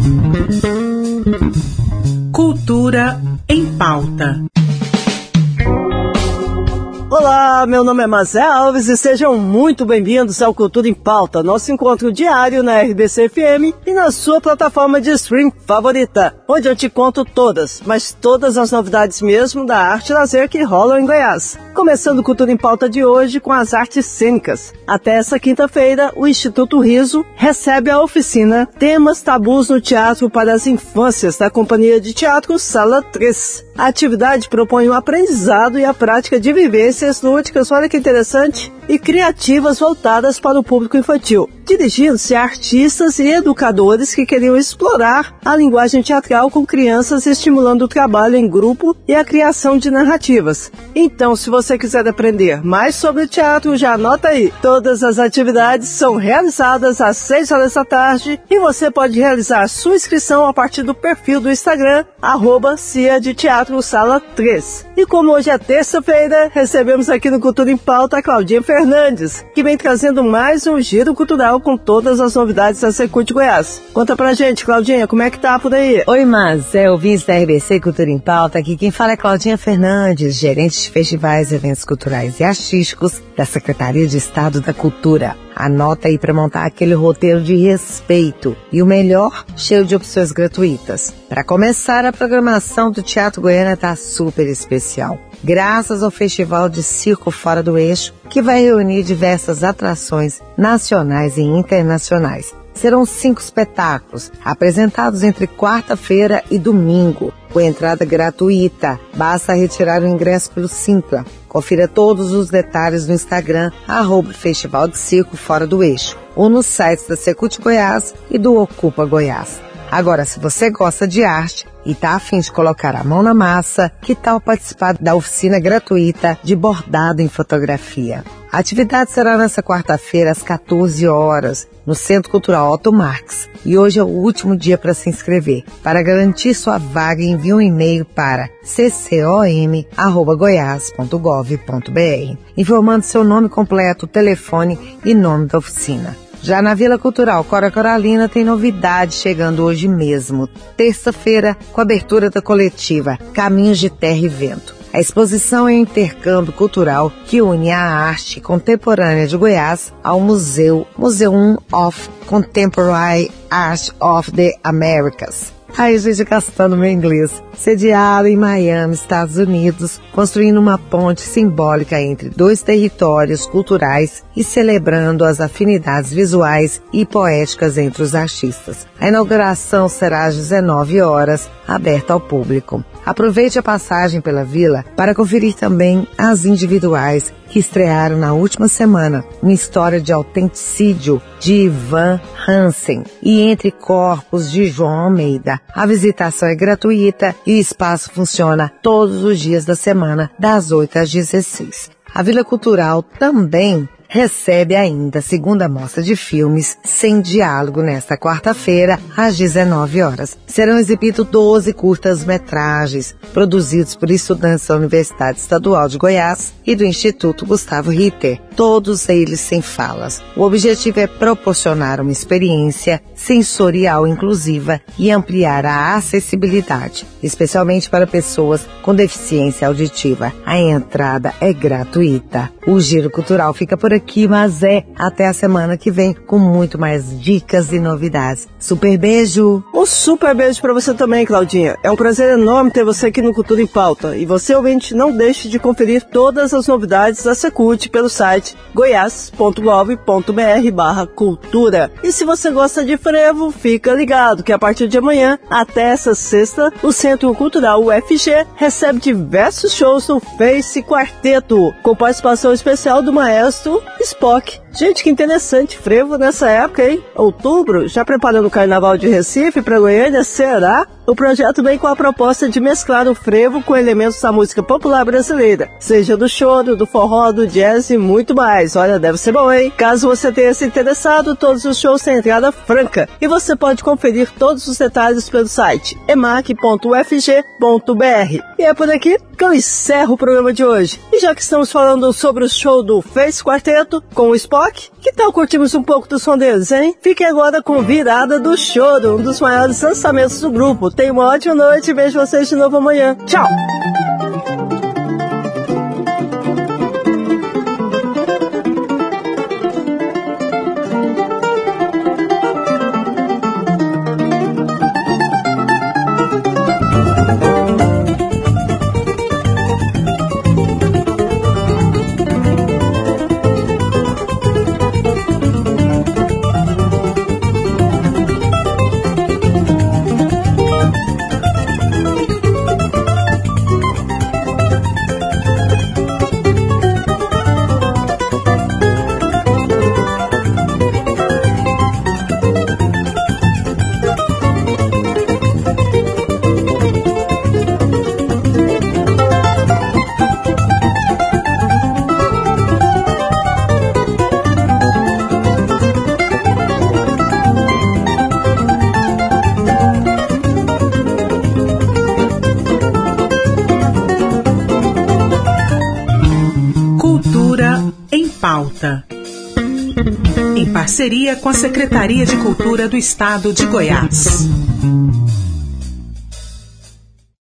Cultura em Pauta. Olá, meu nome é Mazé Alves e sejam muito bem-vindos ao Cultura em Pauta, nosso encontro diário na RBC FM e na sua plataforma de stream favorita, onde eu te conto todas, mas todas as novidades mesmo da arte e lazer que rolam em Goiás. Começando o Cultura em Pauta de hoje com as artes cênicas. Até essa quinta-feira, o Instituto Riso recebe a oficina Temas Tabus no Teatro para as Infâncias da Companhia de Teatro Sala 3. A atividade propõe um aprendizado e a prática de vivências lúdicas, olha que interessante, e criativas voltadas para o público infantil, dirigindo-se a artistas e educadores que queriam explorar a linguagem teatral com crianças, estimulando o trabalho em grupo e a criação de narrativas. Então, se você quiser aprender mais sobre o teatro, já anota aí. Todas as atividades são realizadas às 6 horas da tarde e você pode realizar sua inscrição a partir do perfil do Instagram, @Cia de Teatro Sala 3. E como hoje é terça-feira, recebemos aqui no Cultura em Pauta a Claudinha Fernandes, que vem trazendo mais um giro cultural com todas as novidades da Secult Goiás. Conta pra gente, Claudinha, como é que tá por aí? Oi, Mazé, ouvintes da RBC Cultura em Pauta. Aqui quem fala é Claudinha Fernandes, gerente de festivais, eventos culturais e artísticos da Secretaria de Estado da Cultura. Anota aí para montar aquele roteiro de respeito e o melhor, cheio de opções gratuitas. Para começar, a programação do Teatro Goiânia está super especial, graças ao Festival de Circo Fora do Eixo, que vai reunir diversas atrações nacionais e internacionais. Serão 5 espetáculos, apresentados entre quarta-feira e domingo, com entrada gratuita. Basta retirar o ingresso pelo Simpla. Confira todos os detalhes no Instagram, @Festival de Circo Fora do Eixo, ou nos sites da Secult Goiás e do Ocupa Goiás. Agora, se você gosta de arte e tá a fim de colocar a mão na massa, que tal participar da oficina gratuita de bordado em fotografia? A atividade será nesta quarta-feira às 14 horas, no Centro Cultural Otto Marx. E hoje é o último dia para se inscrever. Para garantir sua vaga, envie um e-mail para ccom@goias.gov.br, informando seu nome completo, telefone e nome da oficina. Já na Vila Cultural Cora Coralina tem novidade chegando hoje mesmo, terça-feira, com a abertura da coletiva Caminhos de Terra e Vento. A exposição é um intercâmbio cultural que une a arte contemporânea de Goiás ao Museum of Contemporary Art of the Americas. Aí, gente, gastando meu inglês. Sediado em Miami, Estados Unidos, construindo uma ponte simbólica entre 2 territórios culturais e celebrando as afinidades visuais e poéticas entre os artistas. A inauguração será às 19 horas, aberta ao público. Aproveite a passagem pela vila para conferir também as individuais que estrearam na última semana, uma história de autenticídio de Ivan Hansen e Entre Corpos de João Almeida. A visitação é gratuita e o espaço funciona todos os dias da semana, das 8 às 16. A Vila Cultural também recebe ainda a segunda mostra de filmes Sem Diálogo nesta quarta-feira, às 19 horas. Serão exibidos 12 curtas-metragens produzidos por estudantes da Universidade Estadual de Goiás e do Instituto Gustavo Ritter, todos eles sem falas. O objetivo é proporcionar uma experiência sensorial inclusiva e ampliar a acessibilidade, especialmente para pessoas com deficiência auditiva. A entrada é gratuita. O Giro Cultural fica por aqui, mas até a semana que vem com muito mais dicas e novidades. Super beijo! Um super beijo para você também, Claudinha. É um prazer enorme ter você aqui no Cultura em Pauta. E você, ouvinte, não deixe de conferir todas as novidades da Secult pelo site goias.gov.br/cultura. E se você gosta de frevo, fica ligado que a partir de amanhã até essa sexta, o Centro Cultural UFG recebe diversos shows no Face Quarteto, com participação especial do maestro Spock. Gente, que interessante, frevo nessa época, hein? Outubro, já preparando o Carnaval de Recife para Goiânia, será? O projeto vem com a proposta de mesclar o frevo com elementos da música popular brasileira, seja do choro, do forró, do jazz e muito mais. Olha, deve ser bom, hein? Caso você tenha se interessado, todos os shows têm entrada franca e você pode conferir todos os detalhes pelo site emac.ufg.br. E é por aqui, que eu encerro o programa de hoje. E já que estamos falando sobre o show do Face Quarteto com o Spock, que tal curtirmos um pouco do som deles, hein? Fiquem agora com Virada do Choro, um dos maiores lançamentos do grupo. Tenham uma ótima noite e vejo vocês de novo amanhã. Tchau! Em parceria com a Secretaria de Cultura do Estado de Goiás.